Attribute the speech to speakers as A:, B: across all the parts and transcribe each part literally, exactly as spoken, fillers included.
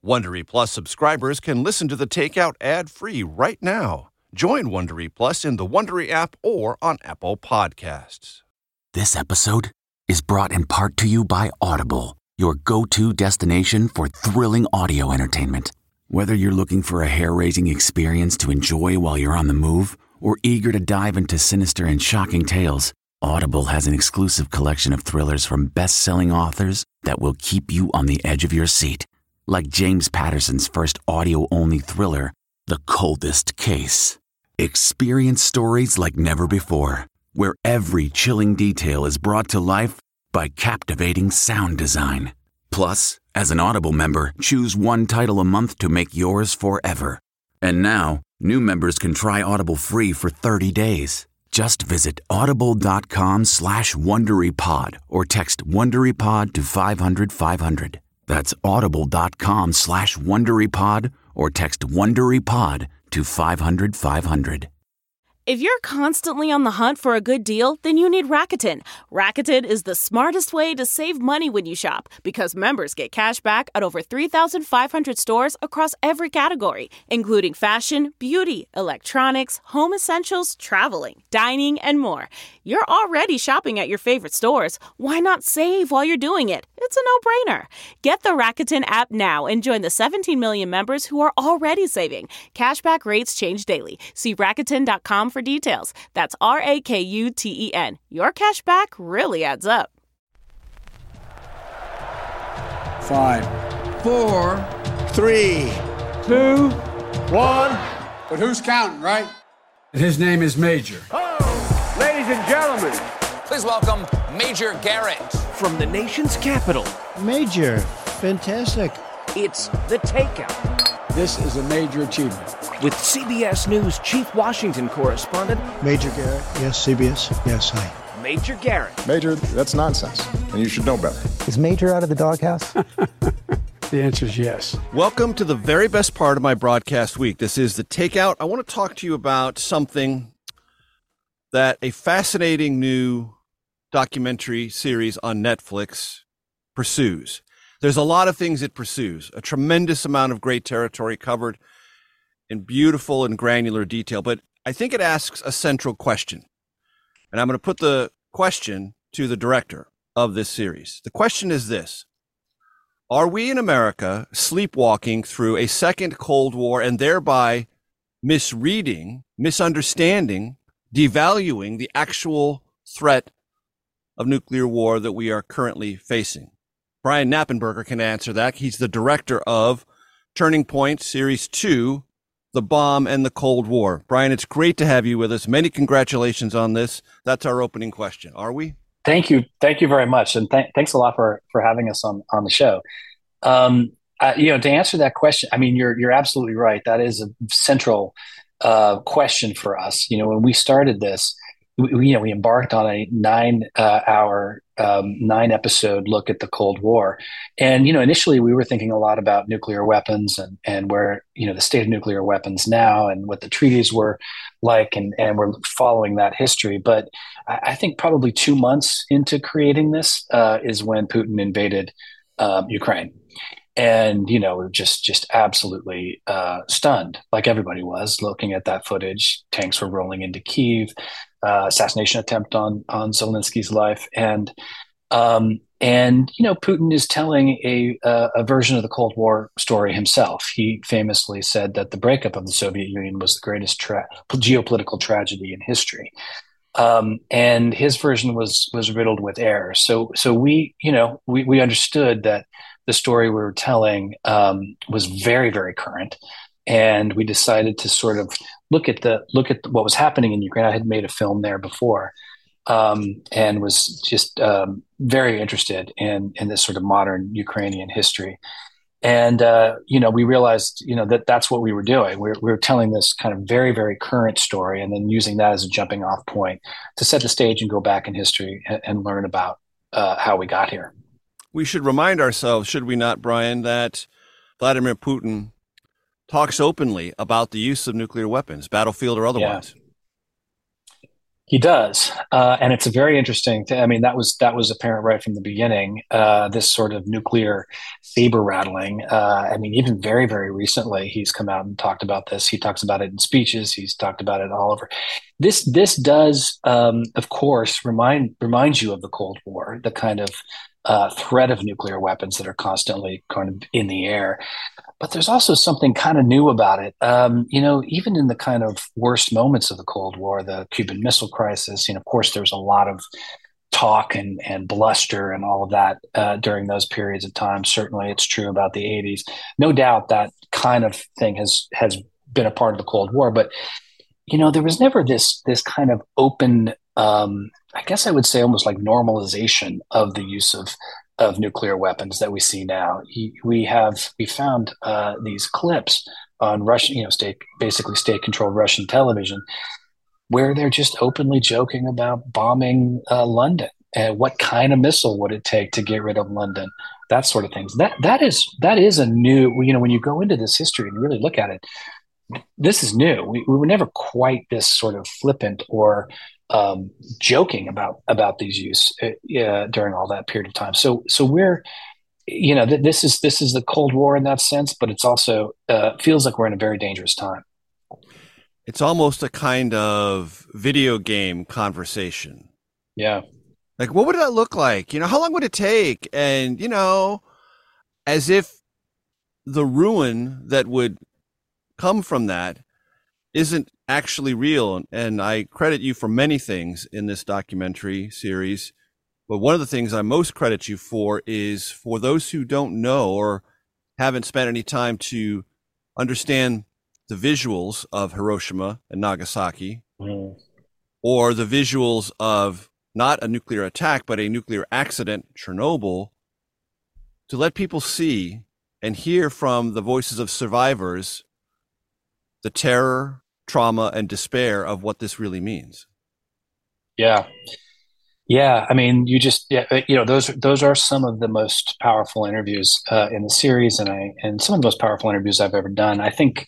A: Wondery Plus subscribers can listen to The Takeout ad-free right now. Join Wondery Plus in the Wondery app or on Apple Podcasts.
B: This episode is brought in part to you by Audible, your go-to destination for thrilling audio entertainment. Whether you're looking for a hair-raising experience to enjoy while you're on the move or eager to dive into sinister and shocking tales, Audible has an exclusive collection of thrillers from best-selling authors that will keep you on the edge of your seat. Like James Patterson's first audio-only thriller, The Coldest Case. Experience stories like never before, where every chilling detail is brought to life by captivating sound design. Plus, as an Audible member, choose one title a month to make yours forever. And now, new members can try Audible free for thirty days. Just visit audible.com slash WonderyPod or text WonderyPod to five hundred five hundred. That's audible.com slash WonderyPod or text WonderyPod to five hundred five hundred.
C: If you're constantly on the hunt for a good deal, then you need Rakuten. Rakuten is the smartest way to save money when you shop because members get cash back at over three thousand five hundred stores across every category, including fashion, beauty, electronics, home essentials, traveling, dining, and more. You're already shopping at your favorite stores. Why not save while you're doing it? It's a no-brainer. Get the Rakuten app now and join the seventeen million members who are already saving. Cashback rates change daily. See Rakuten dot com for details. That's R A K U T E N. Your cash back really adds up.
D: Five,
E: Four,
D: three,
E: two,
D: one. But who's counting, right?
E: and his name is Major.
D: Oh, ladies and gentlemen,
F: Please welcome Major Garrett.
G: From the nation's capital,
H: Major, fantastic.
G: it's The Takeout.
D: this is a major achievement.
G: With C B S News Chief Washington Correspondent,
H: Major Garrett, yes, C B S, yes, hi.
G: Major Garrett.
I: Major, that's nonsense, and you should know better.
J: Is Major out of the doghouse?
E: The answer is yes.
A: Welcome to the very best part of my broadcast week. This is The Takeout. I want to talk to you about something that a fascinating new documentary series on Netflix pursues. There's a lot of things it pursues, a tremendous amount of great territory covered in beautiful and granular detail, but I think it asks a central question. And I'm going to put the question to the director of this series. The question is this: are we in America sleepwalking through a second Cold War and thereby misreading, misunderstanding, devaluing the actual threat of nuclear war that we are currently facing? Brian Knappenberger can answer that. He's the director of Turning Point Series two, The Bomb and the Cold War. Brian, it's great to have you with us. Many congratulations on this. That's our opening question. Are we?
K: Thank you. Thank you very much. And th- thanks a lot for, for having us on, on the show. Um, uh, you know, to answer that question, I mean, you're, you're absolutely right. That is a central uh, question for us. You know, when we started this, we, you know, we embarked on a nine uh, hour, um, nine episode look at the Cold War. And, you know, initially we were thinking a lot about nuclear weapons and, and where, you know, the state of nuclear weapons now and what the treaties were like, and, and we're following that history. But I, I think probably two months into creating this uh, is when Putin invaded um, Ukraine. And, you know, we're just, just absolutely uh, stunned, like everybody was, looking at that footage. Tanks were rolling into Kyiv, uh, assassination attempt on, on Zelensky's life. And, um, and, you know, Putin is telling a, uh, a version of the Cold War story himself. He famously said that the breakup of the Soviet Union was the greatest tra- geopolitical tragedy in history. Um, and his version was, was riddled with errors. So, so we, you know, we, we understood that the story we were telling um, was very, very current, and we decided to sort of look at the look at what was happening in Ukraine. I had made a film there before, um, and was just um, very interested in in this sort of modern Ukrainian history. And uh, you know, we realized, you know, that that's what we were doing. We were, we were telling this kind of very, very current story, and then using that as a jumping off point to set the stage and go back in history and, and learn about uh, how we got here.
A: We should remind ourselves, should we not, Brian, that Vladimir Putin talks openly about the use of nuclear weapons, battlefield or otherwise.
K: Yeah. He does, uh, and it's a very interesting thing. I mean, that was that was apparent right from the beginning. Uh, this sort of nuclear saber rattling. Uh, I mean, even very very recently, he's come out and talked about this. He talks about it in speeches. He's talked about it all over. This this does, um, of course, remind reminds you of the Cold War, the kind of uh, threat of nuclear weapons that are constantly kind of in the air. But there's also something kind of new about it. Um, you know, even in the kind of worst moments of the Cold War, the Cuban Missile Crisis, you know, of course, there was a lot of talk and, and bluster and all of that uh, during those periods of time. Certainly, it's true about the eighties. No doubt that kind of thing has has been a part of the Cold War. But, you know, there was never this this kind of open, um, I guess I would say almost like normalization of the use of of nuclear weapons that we see now. He, we have we found uh, these clips on Russian, you know, state basically state-controlled Russian television, where they're just openly joking about bombing uh, London and what kind of missile would it take to get rid of London, that sort of things. That that is that is a new. You know, when you go into this history and really look at it, this is new. We, we were never quite this sort of flippant or um, joking about about these use uh, during all that period of time. So so we're, you know, th- this is this is the Cold War in that sense, but it's also uh, feels like we're in a very dangerous time.
A: It's almost a kind of video game conversation.
K: Yeah.
A: Like, what would that look like? You know, how long would it take? And, you know, as if the ruin that would come from that isn't actually real. And I credit you for many things in this documentary series. But one of the things I most credit you for is for those who don't know or haven't spent any time to understand the visuals of Hiroshima and Nagasaki, mm. or the visuals of not a nuclear attack, but a nuclear accident, Chernobyl, to let people see and hear from the voices of survivors the terror, trauma, and despair of what this really means.
K: Yeah. Yeah. I mean, you just, yeah, you know, those, those are some of the most powerful interviews uh, in the series, and I, and some of the most powerful interviews I've ever done. I think,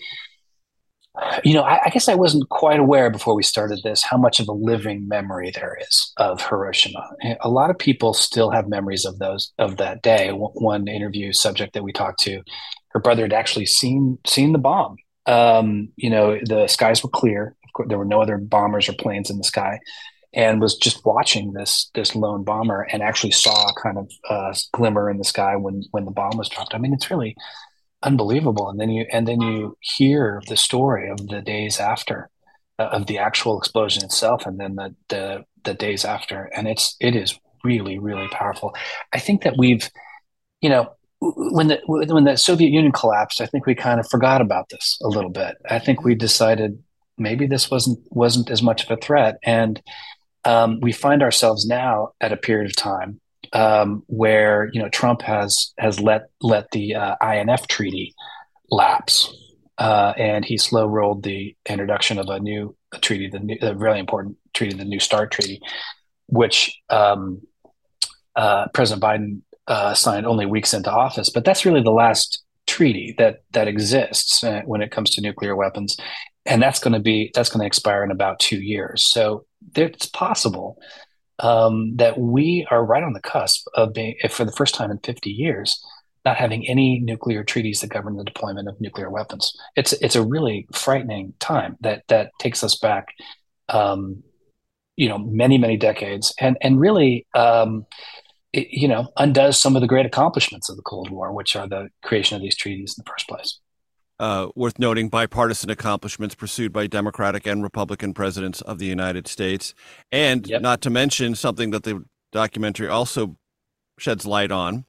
K: you know, I, I guess I wasn't quite aware before we started this how much of a living memory there is of Hiroshima. A lot of people still have memories of those, of that day. One interview subject that we talked to, her brother had actually seen seen the bomb. Um, you know, the skies were clear. Of course, there were no other bombers or planes in the sky, and was just watching this this lone bomber and actually saw a kind of uh, glimmer in the sky when when the bomb was dropped. I mean, it's really unbelievable. And then you and then you hear the story of the days after, uh, of the actual explosion itself, and then the the the days after, and it's it is really really powerful. I think that we've, you know, when the when the Soviet Union collapsed, I think we kind of forgot about this a little bit. I think we decided maybe this wasn't wasn't as much of a threat, and um, we find ourselves now at a period of time um, where, you know, Trump has has let let the uh, I N F treaty lapse, uh, and he slow rolled the introduction of a new a treaty, the new, a really important treaty, the New START treaty, which um, uh, President Biden uh, signed only weeks into office. But that's really the last treaty that that exists uh, when it comes to nuclear weapons, and that's going to be that's going to expire in about two years. So there, it's possible um, that we are right on the cusp of being, if for the first time in fifty years, not having any nuclear treaties that govern the deployment of nuclear weapons. It's it's a really frightening time that that takes us back, um, you know, many many decades, and and really, um, it, you know, undoes some of the great accomplishments of the Cold War, which are the creation of these treaties in the first place.
A: Uh, worth noting, bipartisan accomplishments pursued by Democratic and Republican presidents of the United States. And yep. not to mention something that the documentary also sheds light on.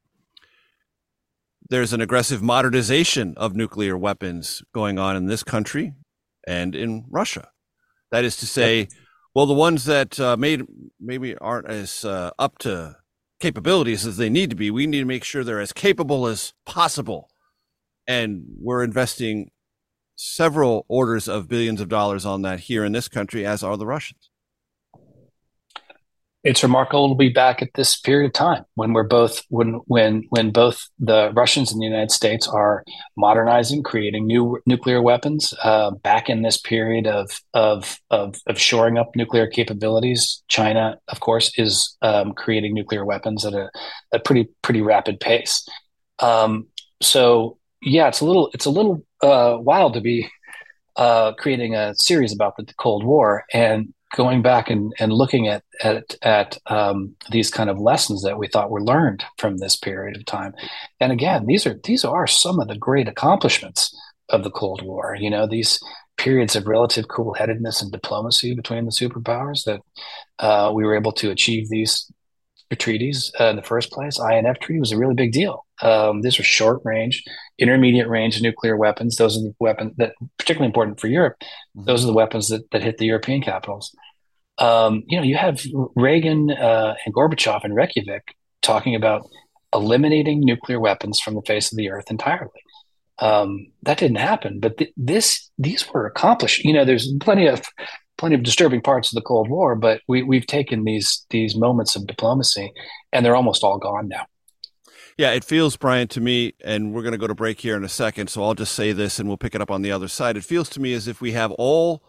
A: There's an aggressive modernization of nuclear weapons going on in this country and in Russia. That is to say, yep. well, the ones that uh, made maybe aren't as uh, up to capabilities as they need to be, we need to make sure they're as capable as possible. And we're investing several orders of billions of dollars on that here in this country, as are the Russians.
K: It's remarkable to be back at this period of time when we're both when when when both the Russians and the United States are modernizing, creating new nuclear weapons. Uh, back in this period of of of of shoring up nuclear capabilities, China, of course, is um, creating nuclear weapons at a, a pretty pretty rapid pace. Um, so yeah, it's a little it's a little uh, wild to be uh, creating a series about the Cold War and going back and, and looking at at, at um, these kind of lessons that we thought were learned from this period of time. And again, these are these are some of the great accomplishments of the Cold War. You know, these periods of relative cool-headedness and diplomacy between the superpowers that uh, we were able to achieve these treaties uh, in the first place. I N F Treaty was a really big deal. Um, these were short-range, intermediate-range nuclear weapons. Those are the weapons that particularly important for Europe. Those are the weapons that, that hit the European capitals. Um, you know, you have Reagan uh, and Gorbachev in Reykjavik talking about eliminating nuclear weapons from the face of the earth entirely. Um, that didn't happen, but th- this these were accomplished. You know, there's plenty of plenty of disturbing parts of the Cold War, but we, we've taken these these moments of diplomacy, and they're almost all gone now.
A: Yeah, it feels, Brian, to me, and we're going to go to break here in a second, so I'll just say this and we'll pick it up on the other side. It feels to me as if we have all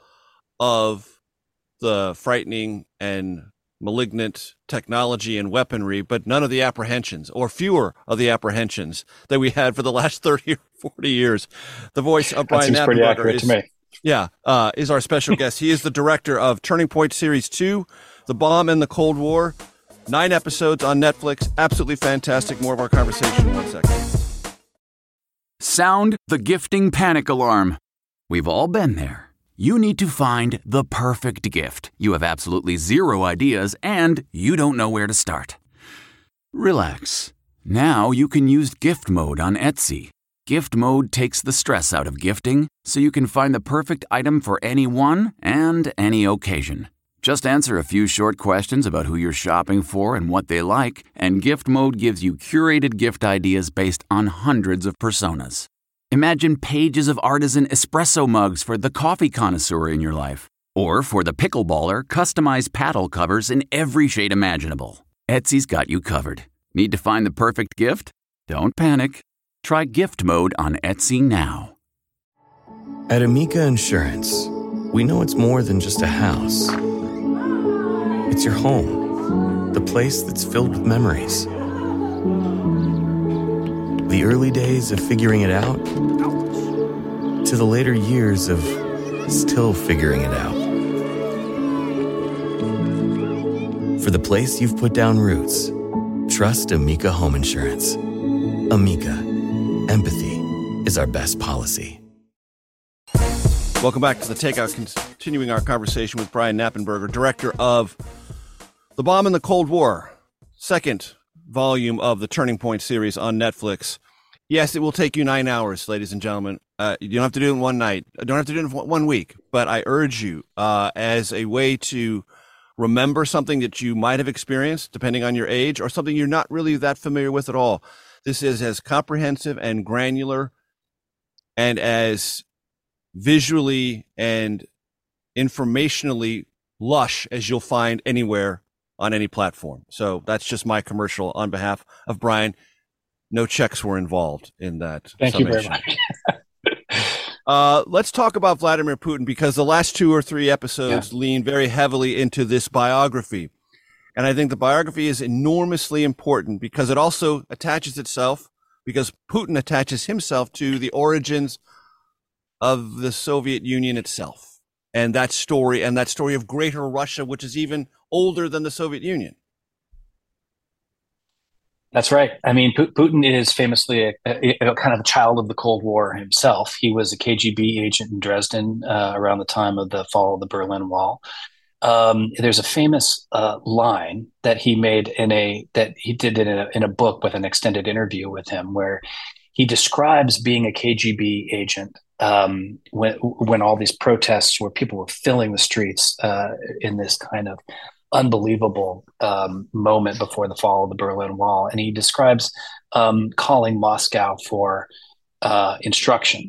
A: of the frightening and malignant technology and weaponry, but none of the apprehensions, or fewer of the apprehensions that we had for the last thirty or forty years. The voice of Brian
K: Knappenberger pretty accurate
A: is,
K: to me.
A: Yeah, uh, is our special guest. He is the director of Turning Point Series two, The Bomb and the Cold War. Nine episodes on Netflix. Absolutely fantastic. More of our conversation in one second.
B: Sound the gifting panic alarm. We've all been there. You need to find the perfect gift. You have absolutely zero ideas and you don't know where to start. Relax. Now you can use gift mode on Etsy. Gift mode takes the stress out of gifting so you can find the perfect item for anyone and any occasion. Just answer a few short questions about who you're shopping for and what they like, and Gift Mode gives you curated gift ideas based on hundreds of personas. Imagine pages of artisan espresso mugs for the coffee connoisseur in your life. Or for the pickleballer, customized paddle covers in every shade imaginable. Etsy's got you covered. Need to find the perfect gift? Don't panic. Try Gift Mode on Etsy now.
L: At Amica Insurance, we know it's more than just a house. It's your home, the place that's filled with memories. The early days of figuring it out, to the later years of still figuring it out. For the place you've put down roots, trust Amica Home Insurance. Amica, empathy is our best policy.
A: Welcome back to The Takeout, continuing our conversation with Brian Knappenberger, director of The Bomb and the Cold War, second volume of the Turning Point series on Netflix. Yes, it will take you nine hours, ladies and gentlemen. Uh, you don't have to do it in one night. You don't have to do it in one week. But I urge you, uh, as a way to remember something that you might have experienced, depending on your age, or something you're not really that familiar with at all. This is as comprehensive and granular and as visually and informationally lush as you'll find anywhere on any platform. So that's just my commercial on behalf of Brian. No checks were involved in that.
K: Thank
A: summation.
K: you very much.
A: uh, let's talk about Vladimir Putin, because the last two or three episodes yeah. lean very heavily into this biography. And I think the biography is enormously important because it also attaches itself, because Putin attaches himself to the origins of the Soviet Union itself, and that story, and that story of Greater Russia, which is even older than the Soviet Union.
K: That's right. I mean, Putin is famously a, a, a kind of a child of the Cold War himself. He was a K G B agent in Dresden uh, around the time of the fall of the Berlin Wall. Um, there's a famous uh, line that he made in a that he did in a, in a book with an extended interview with him, where he describes being a K G B agent um, when when all these protests where people were filling the streets uh, in this kind of unbelievable um, moment before the fall of the Berlin Wall. And he describes um, calling Moscow for uh, instructions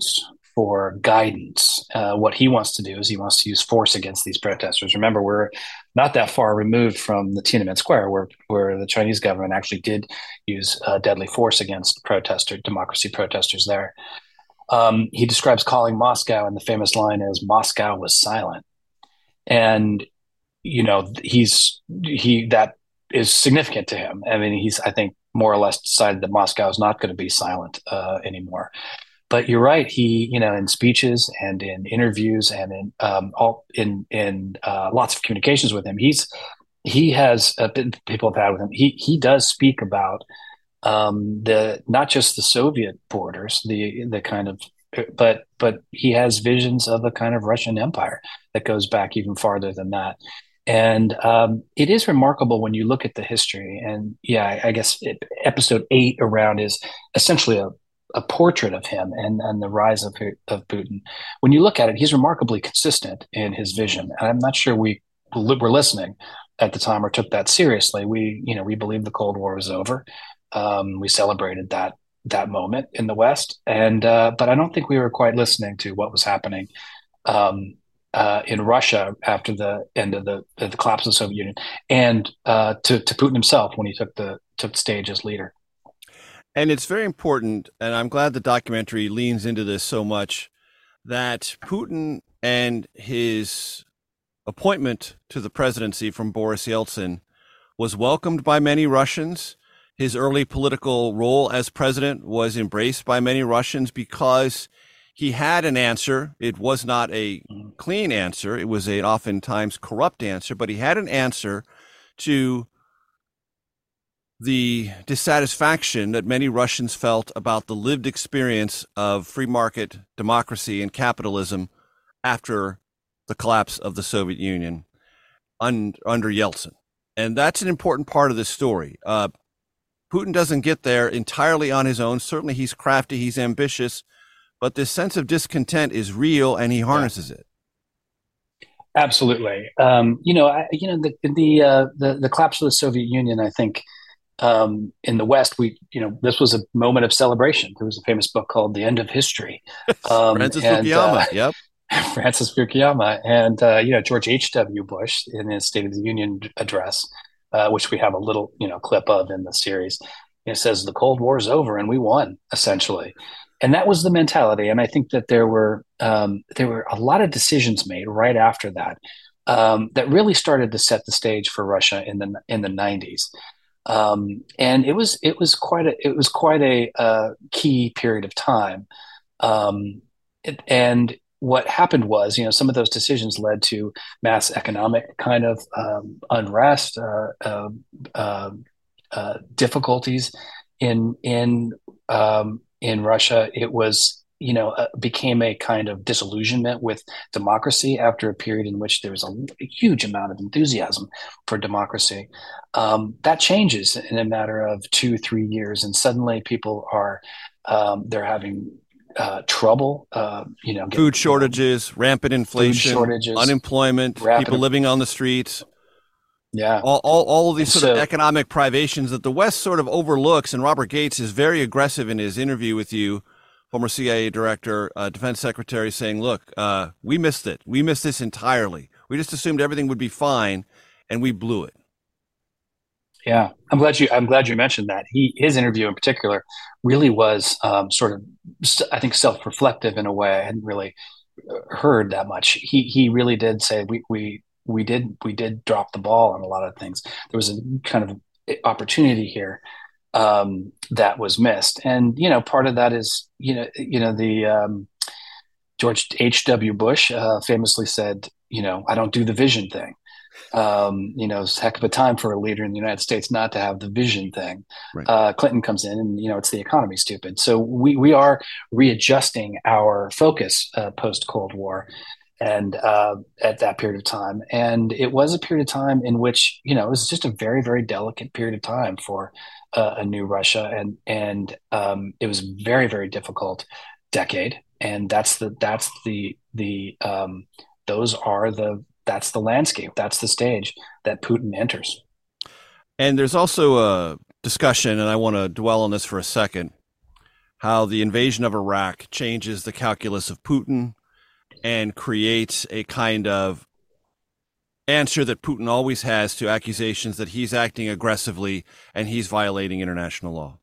K: for guidance. Uh, what he wants to do is he wants to use force against these protesters. Remember, we're not that far removed from the Tiananmen Square, where where the Chinese government actually did use uh, deadly force against protester democracy protesters there. Um, he describes calling Moscow, and the famous line is, "Moscow was silent." And you know, he's he that is significant to him. I mean, he's I think more or less decided that Moscow is not going to be silent uh, anymore. But you're right. He, you know, in speeches and in interviews and in um, all in in uh, lots of communications with him, he's he has uh, people have had with him. He he does speak about um, the not just the Soviet borders, the the kind of, but but he has visions of a kind of Russian empire that goes back even farther than that. And um, it is remarkable when you look at the history. And yeah, I, I guess it, episode eight around is essentially a, a portrait of him and, and the rise of, of Putin. When you look at it, he's remarkably consistent in his vision. And I'm not sure we were listening at the time or took that seriously. We, you know, we believed the Cold War was over. Um, we celebrated that that moment in the West. And uh, but I don't think we were quite listening to what was happening Um, Uh, in Russia after the end of the the collapse of the Soviet Union, and uh, to to Putin himself when he took the took the stage as leader.
A: And it's very important, and I'm glad the documentary leans into this so much, that Putin and his appointment to the presidency from Boris Yeltsin was welcomed by many Russians. His early political role as president was embraced by many Russians because he had an answer. It was not a clean answer. It was an oftentimes corrupt answer, but he had an answer to the dissatisfaction that many Russians felt about the lived experience of free market democracy and capitalism after the collapse of the Soviet Union un, under Yeltsin. And that's an important part of this story. Uh, Putin doesn't get there entirely on his own. Certainly he's crafty, he's ambitious, but this sense of discontent is real, and he harnesses it.
K: Absolutely. Um, you know, I, you know, the the, uh, the the collapse of the Soviet Union. I think um, in the West, we, you know, this was a moment of celebration. There was a famous book called "The End of History."
A: Um, Francis and, Fukuyama. Uh,
K: yep. Francis Fukuyama, and uh, you know, George H W Bush in his State of the Union address, uh, which we have a little, you know, clip of in the series. It says the Cold War is over and we won, essentially. And that was the mentality. And I think that there were um, there were a lot of decisions made right after that um, that really started to set the stage for Russia in the in the nineties. Um, and it was it was quite a it was quite a uh, key period of time. Um, it, and what happened was, you know, some of those decisions led to mass economic kind of um, unrest, uh, uh, uh, uh, difficulties in in um, in Russia. It was, you know, uh, became a kind of disillusionment with democracy after a period in which there was a, a huge amount of enthusiasm for democracy. Um, that changes in a matter of two, three years, and suddenly people are um, they're having uh, trouble. Uh, you know,
A: food shortages, you know, rampant inflation,
K: shortages,
A: unemployment, people living on the streets.
K: Yeah,
A: all all, all of these
K: and
A: sort
K: so,
A: of economic privations that the West sort of overlooks. And Robert Gates is very aggressive in his interview with you, former C I A director, uh, defense secretary, saying, look, uh, we missed it. We missed this entirely. We just assumed everything would be fine, and we blew it.
K: Yeah, I'm glad you. I'm glad you mentioned that. He, his interview in particular, really was um, sort of, I think, self-reflective in a way. I hadn't really heard that much. He he really did say we we we did we did drop the ball on a lot of things. There was a kind of opportunity here um, that was missed, and you know, part of that is you know you know the um, George H W Bush uh, famously said, you know, I don't do the vision thing. Um, you know, it's a heck of a time for a leader in the United States not to have the vision thing. Right. Uh, Clinton comes in and, you know, it's the economy, stupid. So we, we are readjusting our focus uh, post-Cold War and uh, at that period of time. And it was a period of time in which, you know, it was just a very, very delicate period of time for uh, a new Russia. And, and um, it was a very, very difficult decade. And that's the, that's the, the, um, those are the, that's the landscape. That's the stage that Putin enters.
A: And there's also a discussion, and I want to dwell on this for a second, how the invasion of Iraq changes the calculus of Putin and creates a kind of answer that Putin always has to accusations that he's acting aggressively and he's violating international law.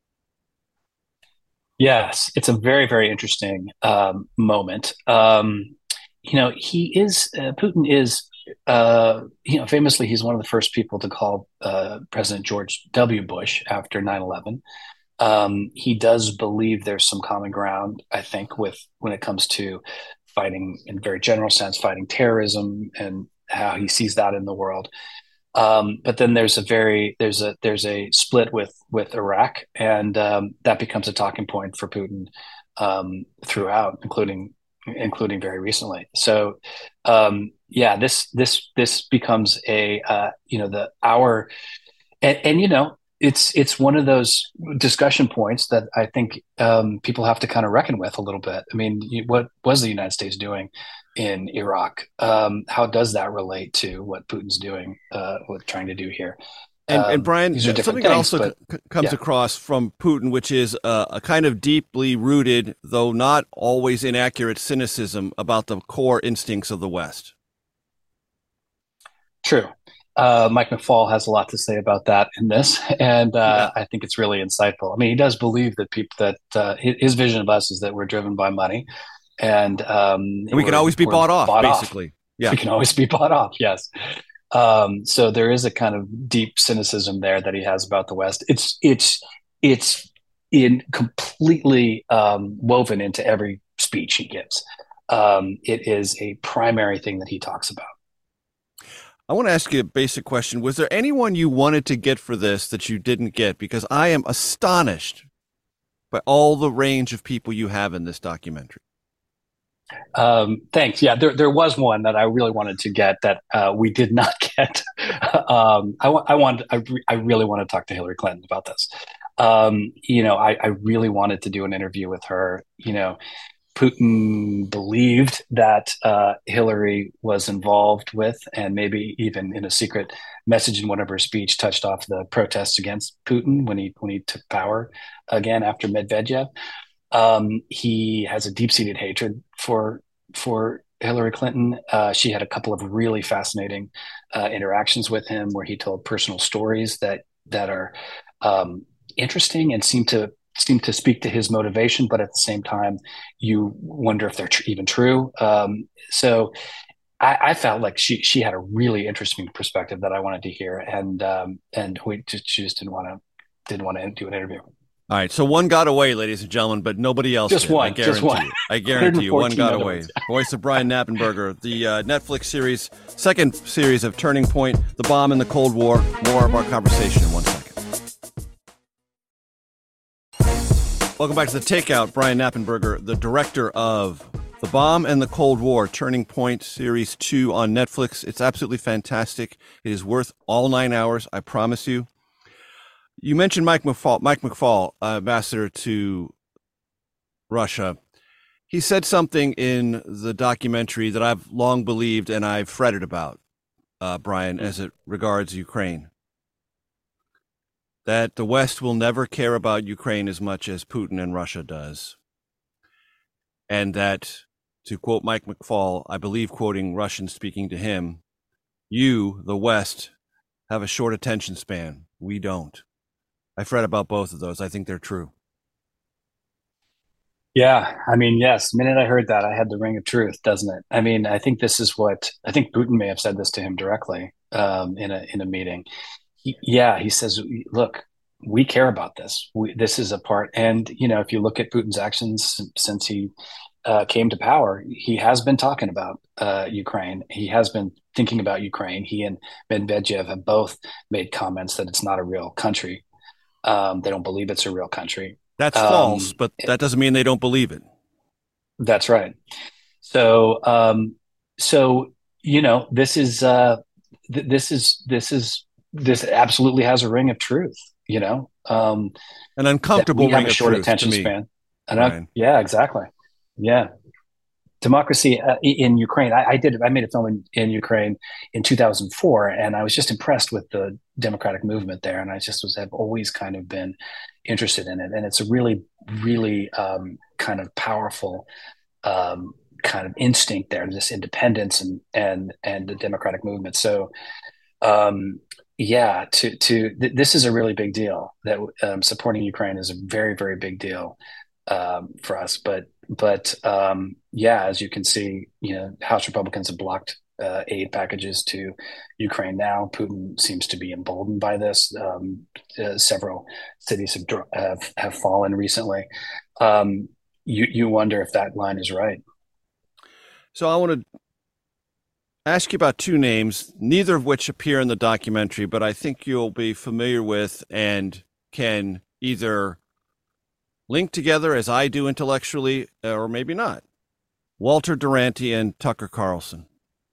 K: Yes, it's a very, very interesting um, moment. Um, you know, he is, uh, Putin is, uh, you know, famously, he's one of the first people to call uh, President George W. Bush after nine eleven. Um, he does believe there's some common ground, I think, with when it comes to fighting, in a very general sense, fighting terrorism and how he sees that in the world. Um, but then there's a very there's a there's a split with with Iraq, and um, that becomes a talking point for Putin um, throughout, including including very recently. So um, yeah, this this this becomes a uh, you know the our and, and you know it's it's one of those discussion points that I think um, people have to kind of reckon with a little bit. I mean, you, what was the United States doing in Iraq? Um, how does that relate to what Putin's doing, uh, what trying to do here?
A: And,
K: um,
A: and Brian, something
K: things,
A: that also
K: but,
A: c- comes
K: yeah.
A: across from Putin, which is a, a kind of deeply rooted, though not always inaccurate, cynicism about the core instincts of the West.
K: True. Uh, Mike McFaul has a lot to say about that in this, and uh,
A: yeah.
K: I think it's really insightful. I mean, he does believe that people that uh, his vision of us is that we're driven by money, and, um,
A: and we can always be bought off, bought basically. Off.
K: Yeah, we can always be bought off. Yes. Um, so there is a kind of deep cynicism there that he has about the West. It's it's it's in completely um, woven into every speech he gives. Um, it is a primary thing that he talks about.
A: I want to ask you a basic question. Was there anyone you wanted to get for this that you didn't get? Because I am astonished by all the range of people you have in this documentary.
K: Um, thanks. Yeah, there there was one that I really wanted to get that uh, we did not get. um, I, I wanted, I, re- I really want to talk to Hillary Clinton about this. Um, you know, I, I really wanted to do an interview with her. You know, Putin believed that uh, Hillary was involved with, and maybe even in a secret message in one of her speech, touched off the protests against Putin when he when he took power again after Medvedev. Um, he has a deep-seated hatred for for Hillary Clinton. Uh, she had a couple of really fascinating uh, interactions with him, where he told personal stories that that are um, interesting and seem to. seem to speak to his motivation, but at the same time, you wonder if they're tr- even true. Um, so I, I felt like she she had a really interesting perspective that I wanted to hear, and um, and we just, just didn't want to didn't want to do an interview.
A: All right, so one got away, ladies and gentlemen, but nobody else
K: just
A: did.
K: one,
A: I guarantee
K: just one.
A: you. I guarantee you, one got away. Voice of Brian Knappenberger, the uh, Netflix series, second series of Turning Point, The Bomb in the Cold War. More of our conversation in one second. Welcome back to The Takeout. Brian Knappenberger, the director of The Bomb and the Cold War, Turning Point Series two on Netflix. It's absolutely fantastic. It is worth all nine hours, I promise you. You mentioned Mike McFaul, Mike McFaul, uh, ambassador to Russia. He said something in the documentary that I've long believed and I've fretted about, uh, Brian, as it regards Ukraine. That the West will never care about Ukraine as much as Putin and Russia does. And that, to quote Mike McFaul, I believe quoting Russian speaking to him, you, the West, have a short attention span. We don't. I've read about both of those. I think they're true.
K: Yeah, I mean, yes, the minute I heard that, I had the ring of truth, doesn't it? I mean, I think this is what, I think Putin may have said this to him directly um, in a in a meeting. He, yeah, he says, look, we care about this. We, this is a part. And, you know, if you look at Putin's actions since he uh, came to power, he has been talking about uh, Ukraine. He has been thinking about Ukraine. He and Medvedev have both made comments that it's not a real country. Um, they don't believe it's a real country.
A: That's
K: um,
A: false, but that doesn't mean they don't believe it.
K: That's right. So, um, so, you know, this is, uh, th- this is, this is, this absolutely has a ring of truth, you know, um,
A: an uncomfortable ring
K: have a
A: of
K: short
A: truth
K: attention
A: to me.
K: span. And I, yeah, exactly. Yeah. Democracy uh, in Ukraine. I, I did, I made a film in, in Ukraine in two thousand four, and I was just impressed with the democratic movement there. And I just was, have always kind of been interested in it, and it's a really, really um, kind of powerful um, kind of instinct there, this independence and and and the democratic movement. So, um, yeah, to to th- this is a really big deal. That um, supporting Ukraine is a very, very big deal um, for us. But but um, yeah, as you can see, you know, House Republicans have blocked Uh, aid packages to Ukraine now. Putin seems to be emboldened by this. Um, uh, several cities have, have have fallen recently. Um, you you wonder if that line is right.
A: So I want to ask you about two names, neither of which appear in the documentary, but I think you'll be familiar with and can either link together as I do intellectually, or maybe not. Walter Duranty and Tucker Carlson.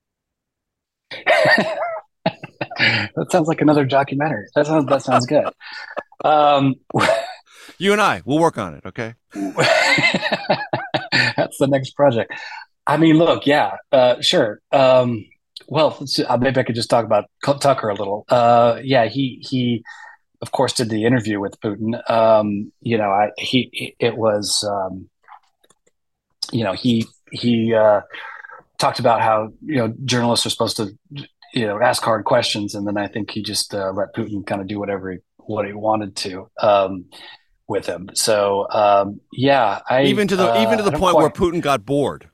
K: That sounds like another documentary. That sounds that sounds good. Um,
A: you and I, we'll work on it. Okay,
K: that's the next project. I mean, look, yeah, uh, sure. Um, well, maybe I could just talk about Tucker a little. Uh, yeah, he he, of course, did the interview with Putin. Um, you know, I he it was, um, you know, he he. Uh, talked about how, you know, journalists are supposed to, you know, ask hard questions, and then I think he just uh, let Putin kind of do whatever he what he wanted to um, with him. So um, yeah, I
A: even to the uh, even to the point quite... where Putin got bored.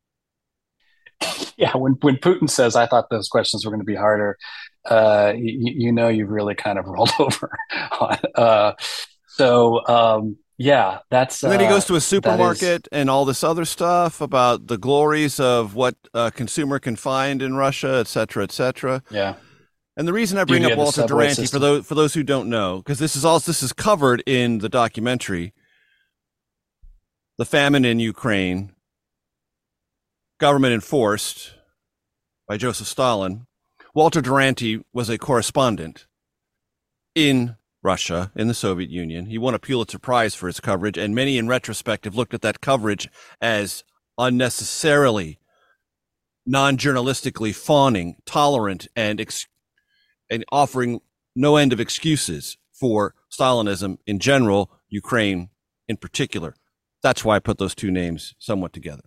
K: Yeah, when when Putin says, "I thought those questions were going to be harder," uh, you, you know, you've really kind of rolled over. uh, so. Um, Yeah, that's.
A: And then he goes to a
K: uh,
A: supermarket
K: is...
A: and all this other stuff about the glories of what a consumer can find in Russia, et cetera, et cetera.
K: Yeah.
A: And the reason I bring up Walter Duranty for those for those who don't know, because this is all this is covered in the documentary, the famine in Ukraine, government enforced by Joseph Stalin. Walter Duranty was a correspondent in Russia, in the Soviet Union. He won a Pulitzer Prize for his coverage, and many in retrospect have looked at that coverage as unnecessarily, non-journalistically fawning, tolerant, and ex- and offering no end of excuses for Stalinism in general, Ukraine in particular. That's why I put those two names somewhat together.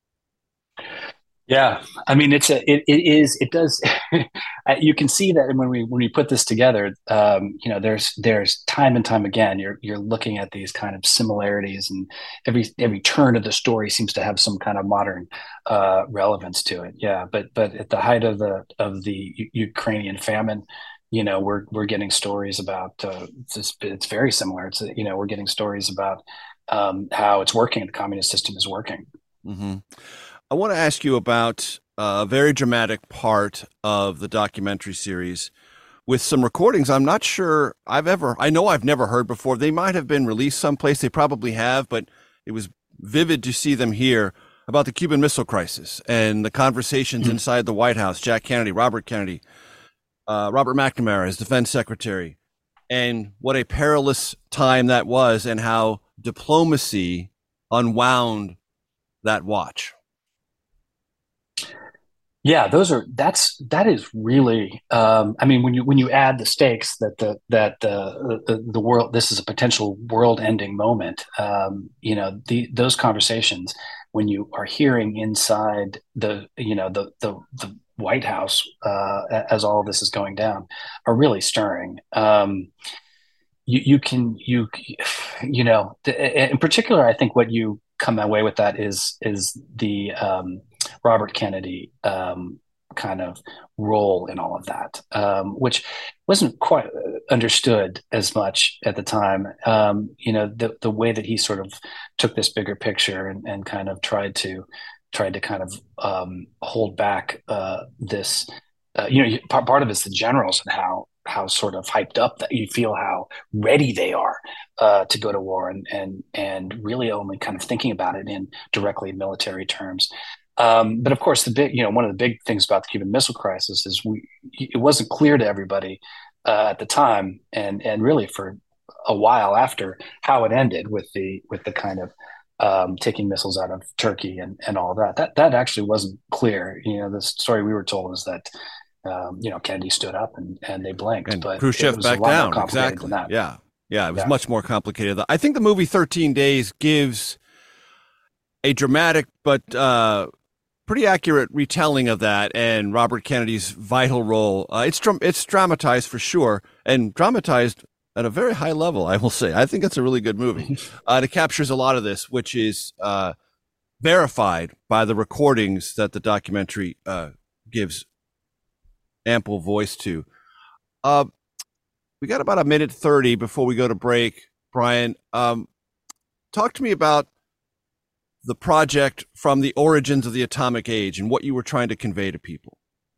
K: Yeah, I mean, it's a, it, it is, it does. You can see that when we when we put this together, um, you know, there's there's time and time again, you're you're looking at these kind of similarities, and every every turn of the story seems to have some kind of modern uh, relevance to it. Yeah, but but at the height of the of the U- Ukrainian famine, you know, we're we're getting stories about uh, it's, it's very similar. It's you know, we're getting stories about um, how it's working. The communist system is working.
A: Mm-hmm. I want to ask you about a very dramatic part of the documentary series with some recordings I'm not sure I've ever, I know I've never heard before. They might have been released someplace. They probably have, but it was vivid to see them here about the Cuban Missile Crisis and the conversations mm-hmm. inside the White House. Jack Kennedy, Robert Kennedy, uh, Robert McNamara as defense secretary, and what a perilous time that was and how diplomacy unwound that watch.
K: Yeah, those are that's that is really. Um, I mean, when you when you add the stakes that the that the the, the world this is a potential world-ending moment. Um, you know, the those conversations when you are hearing inside the you know the the, the White House uh, as all of this is going down are really stirring. Um, you you can you you know in particular, I think what you come away with that is is the um, Robert Kennedy um, kind of role in all of that, um, which wasn't quite understood as much at the time. Um, you know, the the way that he sort of took this bigger picture and, and kind of tried to tried to kind of um, hold back uh, this. Uh, you know, part part of it's the generals and how how sort of hyped up that you feel how ready they are uh, to go to war and and and really only kind of thinking about it in directly military terms. Um, but of course, the big, you know, one of the big things about the Cuban Missile Crisis is we, it wasn't clear to everybody uh, at the time, and and really for a while after, how it ended with the with the kind of um, taking missiles out of Turkey and and all that. That that actually wasn't clear. You know, the story we were told is that um, you know Kennedy stood up and and they blinked,
A: and
K: but
A: Khrushchev
K: it was
A: backed
K: a lot
A: down.
K: more complicated
A: Exactly.
K: than that.
A: Yeah. Yeah, it was
K: Yeah.
A: much more complicated. I think the movie thirteen Days gives a dramatic but uh, pretty accurate retelling of that and Robert Kennedy's vital role. Uh, it's dram- it's dramatized for sure, and dramatized at a very high level, I will say. I think it's a really good movie. Uh, it captures a lot of this, which is uh, verified by the recordings that the documentary uh, gives ample voice to. Uh, we got about a minute thirty before we go to break. Brian, um, talk to me about the project from the origins of the atomic age and what you were trying to convey to people.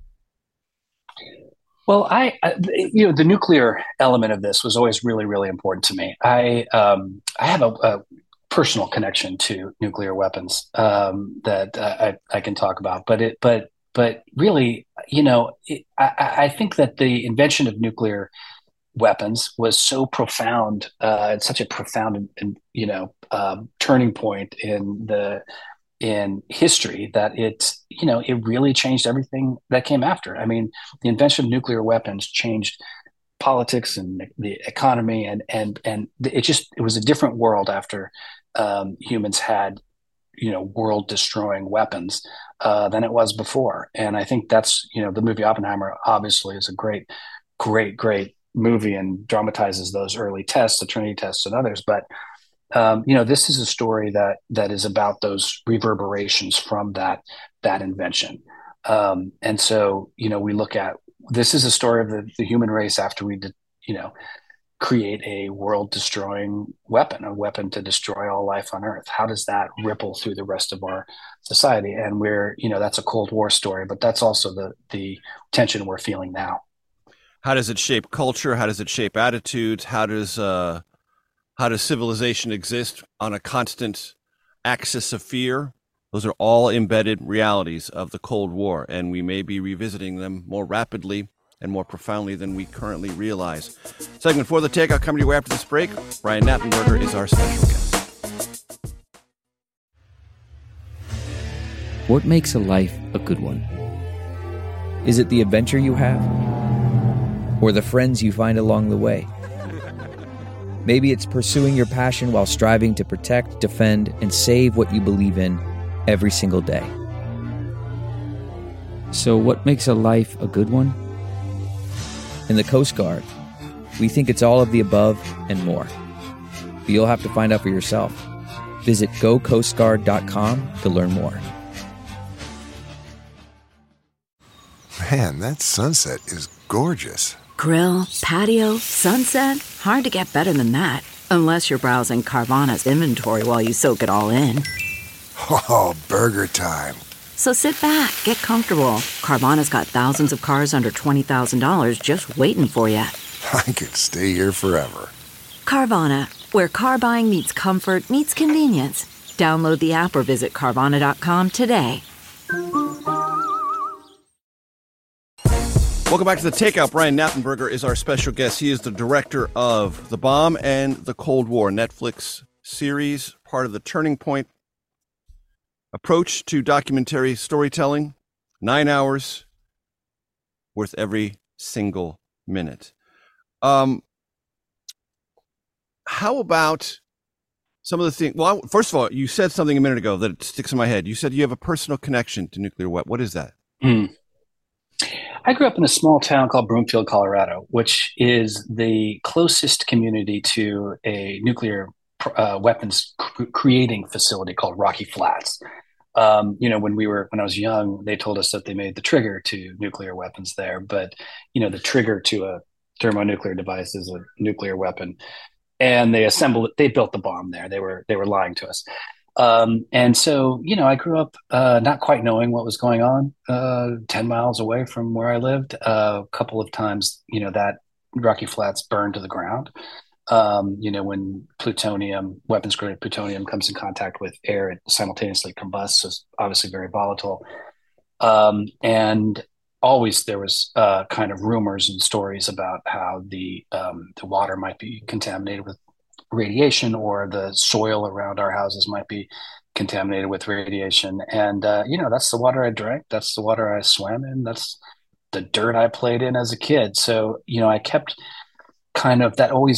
K: Well, I, I, you know, the nuclear element of this was always really, really important to me. I, um, I have a, a personal connection to nuclear weapons um, that uh, I, I can talk about, but it, but, but really, you know, it, I, I think that the invention of nuclear weapons was so profound. Uh, it's such a profound, you know, um, turning point in the in history that it, you know, it really changed everything that came after. I mean, the invention of nuclear weapons changed politics and the economy, and and and it just it was a different world after um, humans had, you know, world destroying weapons uh, than it was before. And I think that's, you know, the movie Oppenheimer obviously is a great, great, great movie and dramatizes those early tests, the Trinity tests and others, but. Um, you know, this is a story that that is about those reverberations from that that invention, um, and so you know we look at this is a story of the, the human race after we did, you know, create a world-destroying weapon, a weapon to destroy all life on Earth. How does that ripple through the rest of our society? And we're, you know, that's a Cold War story, but that's also the the tension we're feeling now.
A: How does it shape culture? How does it shape attitudes? How does uh How does civilization exist on a constant axis of fear? Those are all embedded realities of the Cold War, and we may be revisiting them more rapidly and more profoundly than we currently realize. Segment four of the Takeout coming to you after this break. Brian Knappenberger is our special guest.
M: What makes a life a good one? Is it the adventure you have? Or the friends you find along the way? Maybe it's pursuing your passion while striving to protect, defend, and save what you believe in every single day. So what makes a life a good one? In the Coast Guard, we think it's all of the above and more. But you'll have to find out for yourself. Visit go coast guard dot com to learn more.
N: Man, that sunset is gorgeous.
O: Grill, patio, sunset. Hard to get better than that. Unless you're browsing Carvana's inventory while you soak it all in.
N: Oh, burger time.
O: So sit back, get comfortable. Carvana's got thousands of cars under twenty thousand dollars just waiting for you.
N: I could stay here forever.
O: Carvana, where car buying meets comfort, meets convenience. Download the app or visit Carvana dot com today.
A: Welcome back to The Takeout. Brian Knappenberger is our special guest. He is the director of The Bomb and the Cold War, Netflix series, part of the Turning Point approach to documentary storytelling. Nine hours, worth every single minute. Um, how about some of the things? Well, first of all, you said something a minute ago that sticks in my head. You said you have a personal connection to nuclear weapons. What is that?
K: Mm. I grew up in a small town called Broomfield, Colorado, which is the closest community to a nuclear uh, weapons cr- creating facility called Rocky Flats. Um, you know, when we were, when I was young, they told us that they made the trigger to nuclear weapons there, but you know, the trigger to a thermonuclear device is a nuclear weapon, and they assembled it. They built the bomb there. They were they were lying to us. Um, and so, you know, I grew up uh, not quite knowing what was going on, uh, ten miles away from where I lived. Uh, a couple of times, you know, that Rocky Flats burned to the ground. Um, you know, when plutonium, weapons grade plutonium comes in contact with air, it simultaneously combusts. So it's obviously very volatile. Um, and always there was uh, kind of rumors and stories about how the um, the water might be contaminated with radiation, or the soil around our houses might be contaminated with radiation. And, uh, you know, that's the water I drank. That's the water I swam in. That's the dirt I played in as a kid. So, you know, I kept kind of that always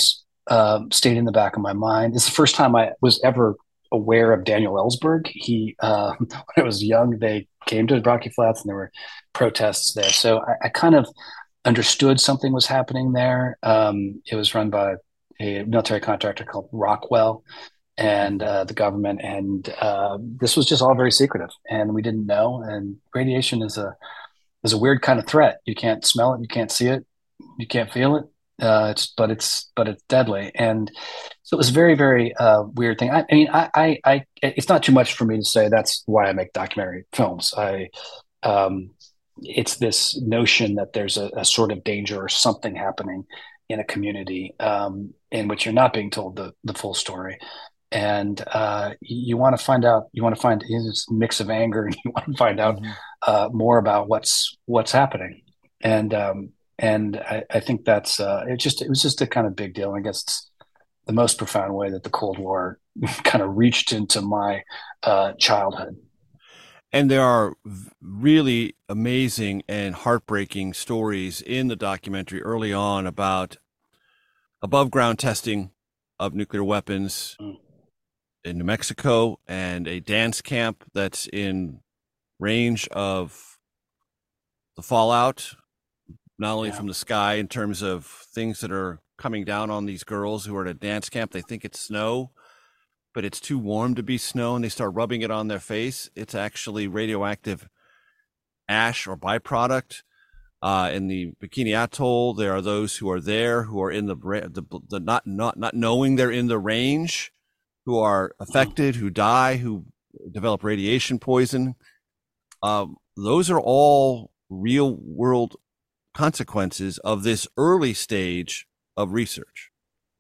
K: um, stayed in the back of my mind. It's the first time I was ever aware of Daniel Ellsberg. He, uh, when I was young, they came to Rocky Flats and there were protests there. So I, I kind of understood something was happening there. Um, it was run by a military contractor called Rockwell and uh, the government. And uh, this was just all very secretive and we didn't know. And radiation is a, is a weird kind of threat. You can't smell it. You can't see it. You can't feel it. Uh, it's, but it's, but it's deadly. And so it was a very, very uh, weird thing. I, I mean, I, I, I, it's not too much for me to say that's why I make documentary films. I, um, it's this notion that there's a, a sort of danger or something happening in a community um, in which you're not being told the, the full story. And uh, you want to find out, you want to find this mix of anger and you want to find out mm-hmm. uh, more about what's, what's happening. And, um, and I, I think that's, uh, it just, it was just a kind of big deal. I guess it's the most profound way that the Cold War kind of reached into my uh, childhood.
A: And there are really amazing and heartbreaking stories in the documentary early on about above ground testing of nuclear weapons mm. in New Mexico and a dance camp that's in range of the fallout, not only yeah. from the sky in terms of things that are coming down on these girls who are at a dance camp. They think it's snow, but it's too warm to be snow, and they start rubbing it on their face. It's actually radioactive ash or byproduct. Uh, in the Bikini Atoll, there are those who are there who are in the, the, the not not not knowing they're in the range, who are affected, who die, who develop radiation poison. Um, those are all real world consequences of this early stage of research.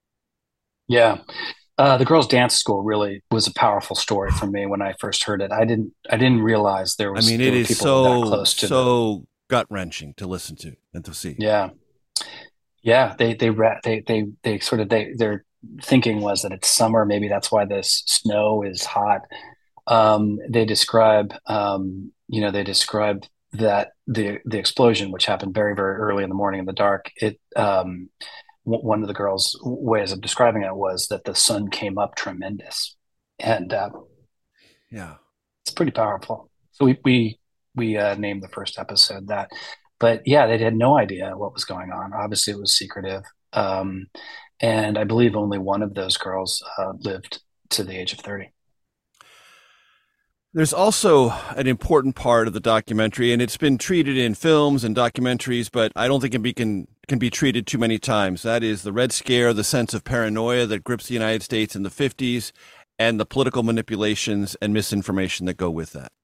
K: Yeah. Uh, the girls' dance school really was a powerful story for me when I first heard it. I didn't, I didn't realize there was.
A: I mean, it is so that close to so gut wrenching to listen to and to see.
K: Yeah, yeah. They, they, they, they, they sort of they, their thinking was that it's summer. Maybe that's why this snow is hot. Um, they describe, um, you know, they described that the the explosion, which happened very, very early in the morning in the dark. It. Um, One of the girls' ways of describing it was that the sun came up tremendous, and uh,
A: yeah,
K: it's pretty powerful. So we we we uh, named the first episode that, but yeah, they had no idea what was going on. Obviously, it was secretive, um, and I believe only one of those girls uh, lived to the age of thirty.
A: There's also an important part of the documentary, and it's been treated in films and documentaries, but I don't think it be, can can be treated too many times. That is the Red Scare, the sense of paranoia that grips the United States in the fifties, and the political manipulations and misinformation that go with that.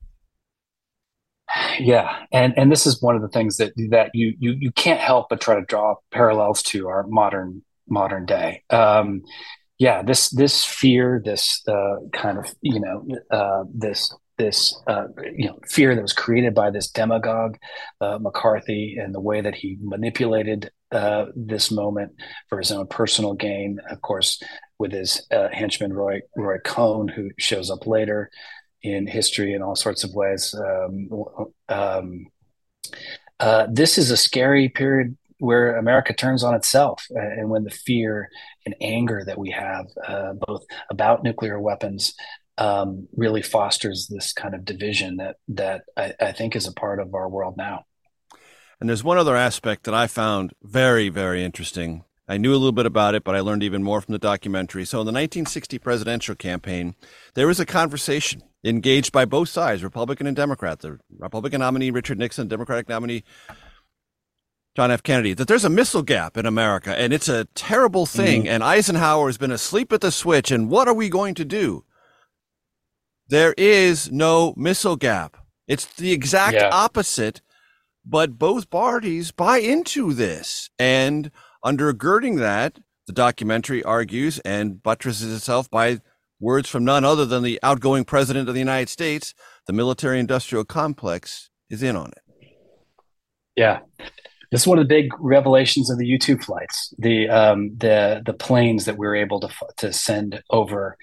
K: Yeah, and and this is one of the things that that you you you can't help but try to draw parallels to our modern modern day. Um, Yeah, this this fear, this uh, kind of you know uh, this this uh, you know fear that was created by this demagogue uh, McCarthy, and the way that he manipulated uh, this moment for his own personal gain. Of course, with his uh, henchman Roy Roy Cohn, who shows up later in history in all sorts of ways. Um, um, uh, this is a scary period where America turns on itself, and when the fear and anger that we have uh, both about nuclear weapons um, really fosters this kind of division that that I, I think is a part of our world now.
A: And there's one other aspect that I found very, very interesting. I knew a little bit about it, but I learned even more from the documentary. So in the nineteen sixty presidential campaign, there was a conversation engaged by both sides, Republican and Democrat, the Republican nominee, Richard Nixon, Democratic nominee, John F. Kennedy, that there's a missile gap in America, and it's a terrible thing, mm-hmm. and Eisenhower has been asleep at the switch, and what are we going to do? There is no missile gap. It's the exact yeah. opposite, but both parties buy into this. And undergirding that, the documentary argues and buttresses itself by words from none other than the outgoing president of the United States. The military-industrial complex is in on it.
K: Yeah. This is one of the big revelations of the U two flights. The um, the the planes that we were able to to send over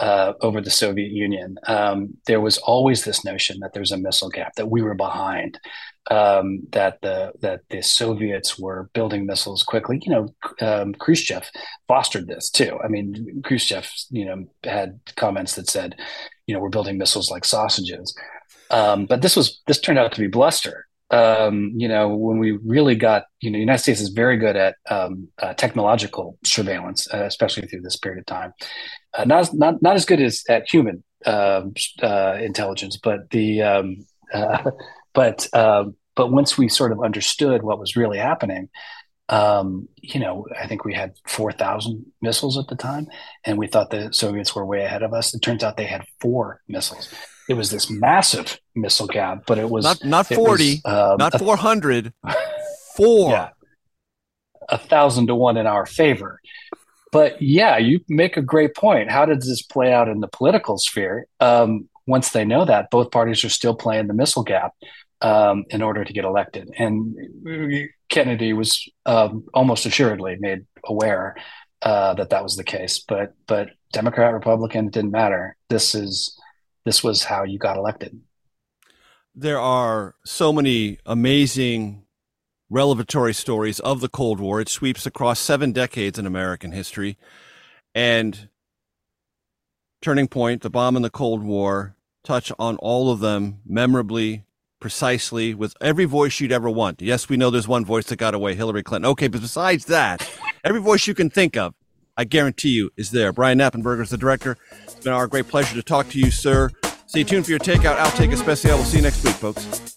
K: uh, over the Soviet Union, um, there was always this notion that there was a missile gap, that we were behind, um, that the that the Soviets were building missiles quickly. You know, um, Khrushchev fostered this too. I mean, Khrushchev, you know, had comments that said, you know, we're building missiles like sausages. Um, but this was this turned out to be bluster. Um, you know, when we really got, you know, the United States is very good at um, uh, technological surveillance, uh, especially through this period of time. Uh, not as, not not as good as at human uh, uh, intelligence, but the um, uh, but um, but once we sort of understood what was really happening, um, you know, I think we had four thousand missiles at the time, and we thought the Soviets were way ahead of us. It turns out they had four missiles. It was this massive missile gap, but it was
A: not not forty,
K: was, um,
A: not four hundred, four,
K: yeah, a thousand to one in our favor. But yeah, you make a great point. How does this play out in the political sphere? Um, once they know that, both parties are still playing the missile gap um, in order to get elected. And Kennedy was um, almost assuredly made aware uh, that that was the case. But but Democrat, Republican, it didn't matter. This is this was how you got elected.
A: There are so many amazing revelatory stories of the Cold War. It sweeps across seven decades in American history. And Turning Point, The Bomb in the Cold War, touch on all of them memorably, precisely, with every voice you'd ever want. Yes, we know there's one voice that got away, Hillary Clinton. Okay, but besides that, every voice you can think of, I guarantee you, is there. Brian Knappenberger is the director. It's been our great pleasure to talk to you, sir. Stay tuned for your Takeout Outtake Especial. We'll see you next week, folks.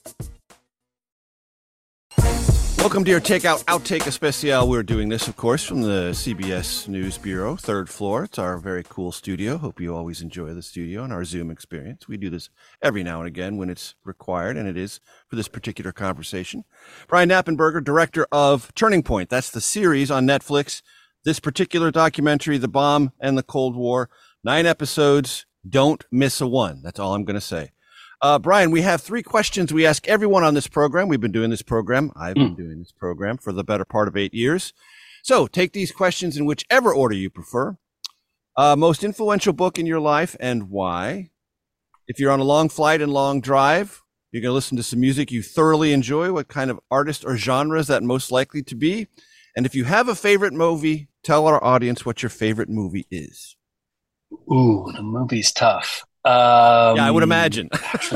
A: Welcome to your Takeout Outtake Especial. We're doing this, of course, from the C B S News Bureau, third floor. It's our very cool studio. Hope you always enjoy the studio and our Zoom experience. We do this every now and again when it's required, and it is for this particular conversation. Brian Knappenberger, director of Turning Point. That's the series on Netflix. This particular documentary, The Bomb and the Cold War, nine episodes. Don't miss a one. That's all I'm going to say. Uh, Brian, we have three questions we ask everyone on this program. We've been doing this program. I've been mm. doing this program for the better part of eight years. So take these questions in whichever order you prefer. Uh, most influential book in your life and why? If you're on a long flight and long drive, you're going to listen to some music you thoroughly enjoy. What kind of artist or genre is that most likely to be? And if you have a favorite movie, tell our audience what your favorite movie is.
K: Ooh, the movie's tough. Um,
A: yeah, I would imagine.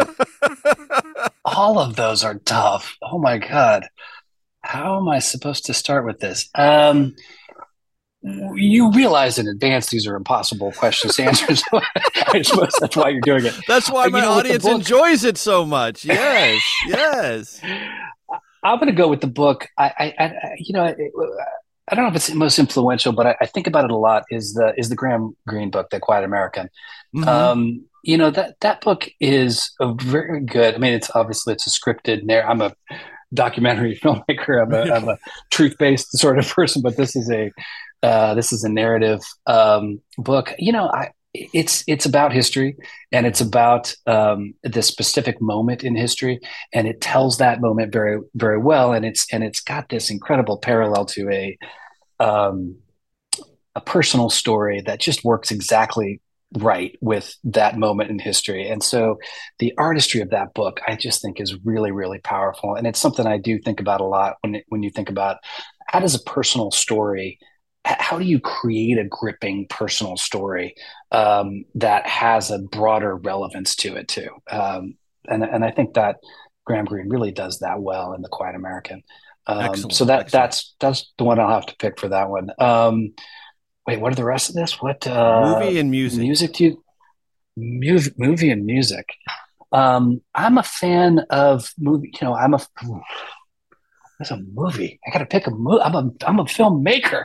K: All of those are tough. Oh my God. How am I supposed to start with this? Um, you realize in advance these are impossible questions to answer. So I suppose that's why you're doing it.
A: That's why
K: uh,
A: my
K: you know,
A: audience
K: book,
A: enjoys it so much. Yes, yes.
K: I'm going to go with the book. I, I, I you know, it, I don't know if it's the most influential, but I, I think about it a lot. Is the is the Graham Greene book, The Quiet American? Mm-hmm. Um, you know that that book is a very good. I mean, it's obviously it's a scripted. Narr- I'm a documentary filmmaker. I'm a, I'm a truth based sort of person, but this is a uh, this is a narrative um, book. You know, I. It's it's about history, and it's about um, this specific moment in history, and it tells that moment very very well. And it's and it's got this incredible parallel to a um, a personal story that just works exactly right with that moment in history. And so, the artistry of that book, I just think, is really really powerful, and it's something I do think about a lot when when you think about how does a personal story. How do you create a gripping personal story um, that has a broader relevance to it too? Um, and and I think that Graham Greene really does that well in The Quiet American. Um, so that excellent. that's that's the one I'll have to pick for that one. Um, wait, what are the rest of this? What uh,
A: movie and music?
K: Music to movie, movie and music. Um, I'm a fan of movie. You know, I'm a. That's a movie. I got to pick a movie. I'm a I'm a filmmaker.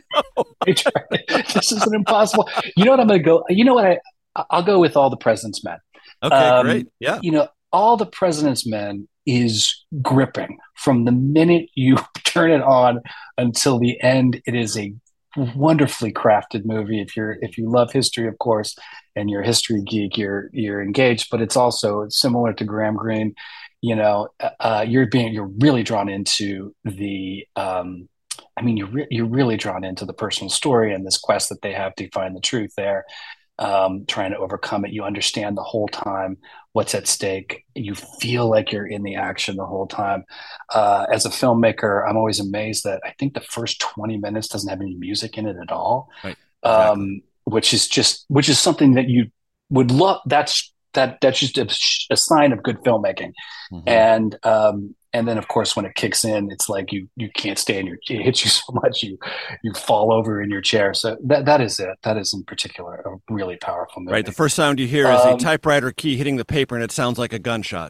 K: This is an impossible. You know what I'm going to go. You know what I I'll go with All the President's Men.
A: Okay, um, great. Yeah.
K: You know, All the President's Men is gripping from the minute you turn it on until the end. It is a wonderfully crafted movie. If you're if you love history, of course, and you're a history geek, you're you're engaged. But it's also similar to Graham Greene. You know, uh, you're being you're really drawn into the. Um, I mean, you're re- you're really drawn into the personal story and this quest that they have to find the truth there. um, trying to overcome it. You understand the whole time what's at stake. You feel like you're in the action the whole time. Uh, as a filmmaker, I'm always amazed that I think the first twenty minutes doesn't have any music in it at all,
A: right. Exactly.
K: um, which is just which is something that you would love. That's that that's just a, a sign of good filmmaking. Mm-hmm. And um, and then of course when it kicks in, it's like you you can't stay in your it hits you so much you you fall over in your chair. So that that is it. That is in particular a really powerful movie.
A: Right. The first sound you hear is
K: um,
A: a typewriter key hitting the paper, and it sounds like a gunshot.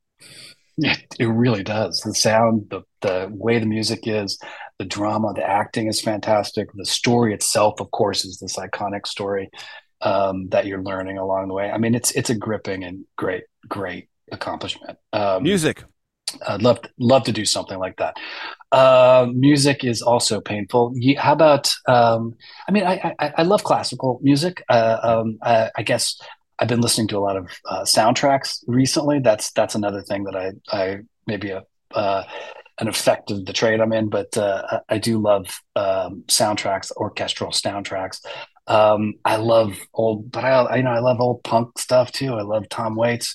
K: It, it really does. The sound, the the way the music is, the drama, the acting is fantastic. The story itself, of course, is this iconic story um, that you're learning along the way. I mean, it's it's a gripping and great, great accomplishment. Um,
A: music.
K: I'd love to, love to do something like that. Uh, music is also painful. How about? Um, I mean, I, I I love classical music. Uh, um, I, I guess. I've been listening to a lot of uh, soundtracks recently. That's that's another thing that I I maybe a uh, an effect of the trade I'm in, but uh, I do love um, soundtracks, orchestral soundtracks. Um, I love old, but I you know I love old punk stuff too. I love Tom Waits.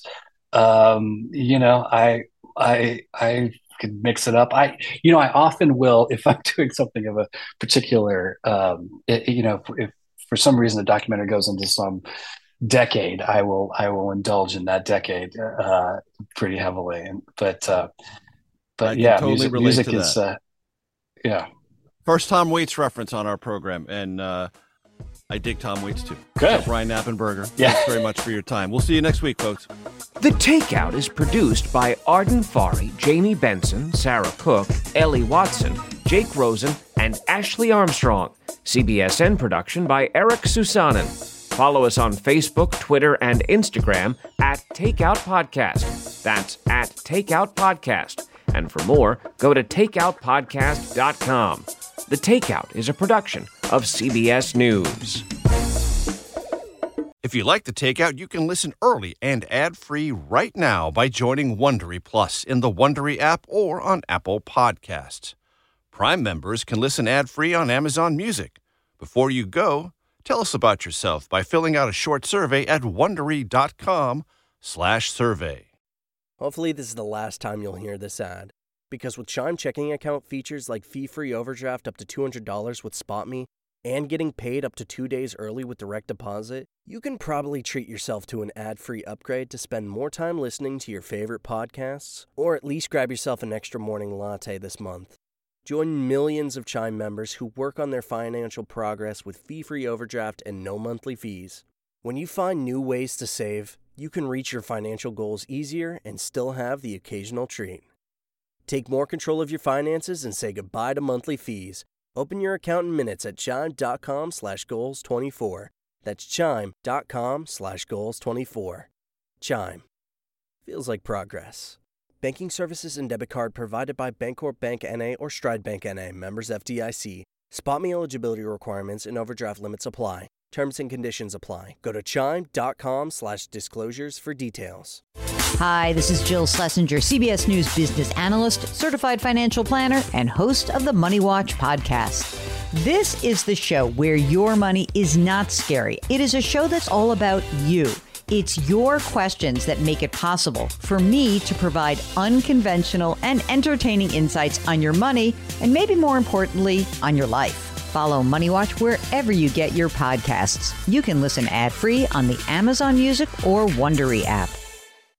K: Um, you know, I I I could mix it up. I you know I often will if I'm doing something of a particular um, it, you know if, if for some reason the documentary goes into some decade, I will I will indulge in that decade uh, pretty heavily. And but uh, but yeah,
A: totally
K: music, music is uh, yeah.
A: First Tom Waits reference on our program, and uh, I dig Tom Waits too.
K: Good.
A: So Brian Knappenberger,
K: yeah.
A: Thanks very much for your time. We'll see you next week, folks.
G: The Takeout is produced by Arden Farhi, Jamie Benson, Sarah Cook, Ellie Watson, Jake Rosen, and Ashley Armstrong. C B S N production by Eric Susanen. Follow us on Facebook, Twitter, and Instagram at Takeout Podcast. That's at Takeout Podcast. And for more, go to takeout podcast dot com. The Takeout is a production of C B S News.
A: If you like The Takeout, you can listen early and ad-free right now by joining Wondery Plus in the Wondery app or on Apple Podcasts. Prime members can listen ad-free on Amazon Music. Before you go, tell us about yourself by filling out a short survey at Wondery.com slash survey.
P: Hopefully this is the last time you'll hear this ad. Because with Chime checking account features like fee-free overdraft up to two hundred dollars with SpotMe and getting paid up to two days early with direct deposit, you can probably treat yourself to an ad-free upgrade to spend more time listening to your favorite podcasts, or at least grab yourself an extra morning latte this month. Join millions of Chime members who work on their financial progress with fee-free overdraft and no monthly fees. When you find new ways to save, you can reach your financial goals easier and still have the occasional treat. Take more control of your finances and say goodbye to monthly fees. Open your account in minutes at chime.com slash goals 24. That's chime.com slash goals 24. Chime. Feels like progress. Banking services and debit card provided by Bancorp Bank N A or Stride Bank N A, members F D I C. SpotMe eligibility requirements and overdraft limits apply. Terms and conditions apply. Go to chime.com slash disclosures for details.
Q: Hi, this is Jill Schlesinger, C B S News business analyst, certified financial planner, and host of the Money Watch podcast. This is the show where your money is not scary. It is a show that's all about you. It's your questions that make it possible for me to provide unconventional and entertaining insights on your money, and maybe more importantly, on your life. Follow Money Watch wherever you get your podcasts. You can listen ad-free on the Amazon Music or Wondery app.